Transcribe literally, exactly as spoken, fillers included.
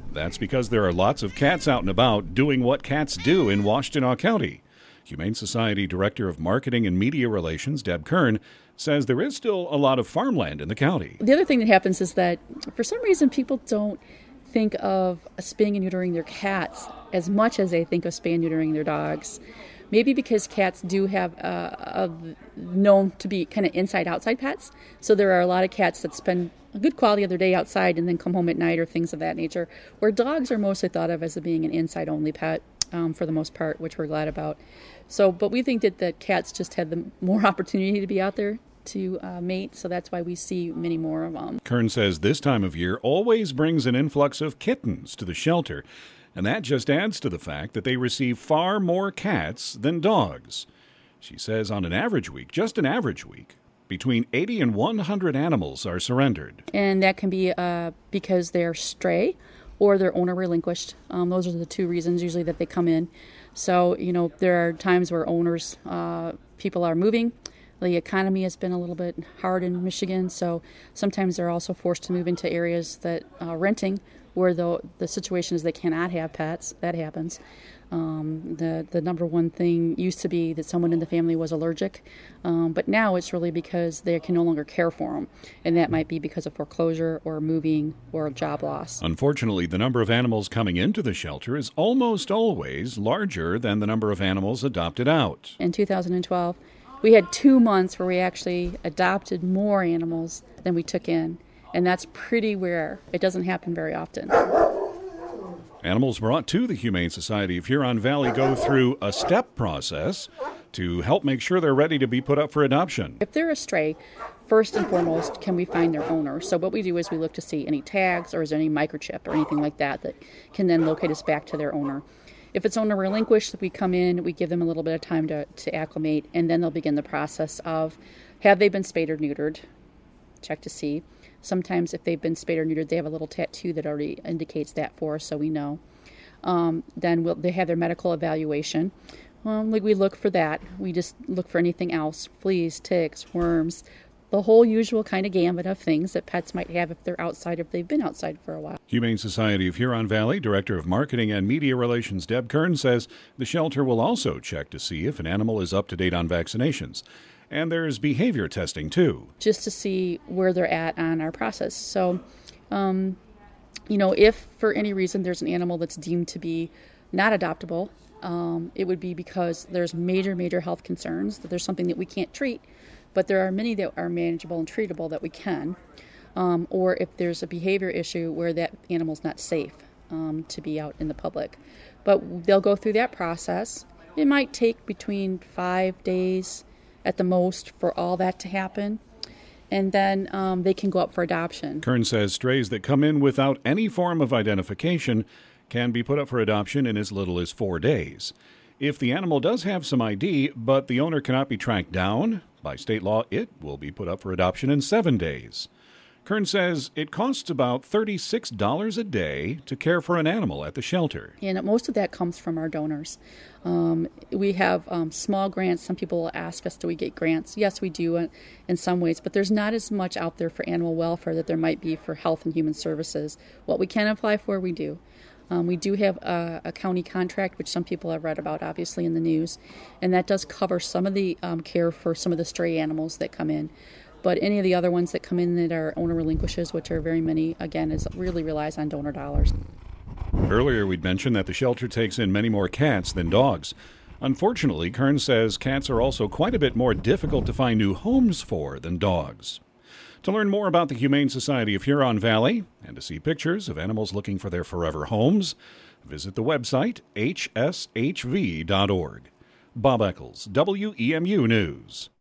That's because there are lots of cats out and about doing what cats do in Washtenaw County. Humane Society Director of Marketing and Media Relations, Deb Kern, says there is still a lot of farmland in the county. The other thing that happens is that for some reason people don't think of spaying and neutering their cats as much as they think of spaying and neutering their dogs. Maybe because cats do have uh, a, known to be kind of inside-outside pets. So there are a lot of cats that spend a good quality of their day outside and then come home at night or things of that nature, where dogs are mostly thought of as being an inside-only pet um, for the most part, which we're glad about. So, but we think that, that cats just had the more opportunity to be out there to uh, mate, so that's why we see many more of them. Kern says this time of year always brings an influx of kittens to the shelter, and that just adds to the fact that they receive far more cats than dogs. She says on an average week, just an average week, between eighty and one hundred animals are surrendered. And that can be uh, because they're stray or their owner relinquished. Um, those are the two reasons usually that they come in. So, you know, there are times where owners, uh, people are moving. The economy has been a little bit hard in Michigan, so sometimes they're also forced to move into areas that uh, renting, where the the situation is they cannot have pets. That happens. Um, the the number one thing used to be that someone in the family was allergic, um, but now it's really because they can no longer care for them, and that might be because of foreclosure or moving or job loss. Unfortunately, the number of animals coming into the shelter is almost always larger than the number of animals adopted out. In two thousand twelve, we had two months where we actually adopted more animals than we took in, and that's pretty rare. It doesn't happen very often. Animals brought to the Humane Society of Huron Valley go through a step process to help make sure they're ready to be put up for adoption. If they're a stray, first and foremost, can we find their owner? So what we do is we look to see any tags or is there any microchip or anything like that that can then locate us back to their owner. If it's owner relinquished, we come in, we give them a little bit of time to, to acclimate, and then they'll begin the process of have they been spayed or neutered, check to see. Sometimes if they've been spayed or neutered, they have a little tattoo that already indicates that for us, so we know. Um, then we'll, they have their medical evaluation. Well, like we look for that. We just look for anything else, fleas, ticks, worms, the whole usual kind of gamut of things that pets might have if they're outside, if they've been outside for a while. Humane Society of Huron Valley Director of Marketing and Media Relations Deb Kern says the shelter will also check to see if an animal is up to date on vaccinations. And there's behavior testing, too. Just to see where they're at on our process. So, um, you know, if for any reason there's an animal that's deemed to be not adoptable, um, it would be because there's major, major health concerns, that there's something that we can't treat, but there are many that are manageable and treatable that we can. Um, or if there's a behavior issue where that animal's not safe um, to be out in the public. But they'll go through that process. It might take between five days at the most for all that to happen, and then um, they can go up for adoption. Kern says strays that come in without any form of identification can be put up for adoption in as little as four days. If the animal does have some I D, but the owner cannot be tracked down, by state law, it will be put up for adoption in seven days. Kern says it costs about thirty-six dollars a day to care for an animal at the shelter. And most of that comes from our donors. Um, we have um, small grants. Some people will ask us, do we get grants? Yes, we do in, in some ways, but there's not as much out there for animal welfare that there might be for health and human services. What we can apply for, we do. Um, we do have a, a county contract, which some people have read about, obviously, in the news, and that does cover some of the um, care for some of the stray animals that come in. But any of the other ones that come in that are owner relinquishes, which are very many, again, is really relies on donor dollars. Earlier, we'd mentioned that the shelter takes in many more cats than dogs. Unfortunately, Kern says cats are also quite a bit more difficult to find new homes for than dogs. To learn more about the Humane Society of Huron Valley and to see pictures of animals looking for their forever homes, visit the website h s h v dot org. Bob Eccles, W E M U News.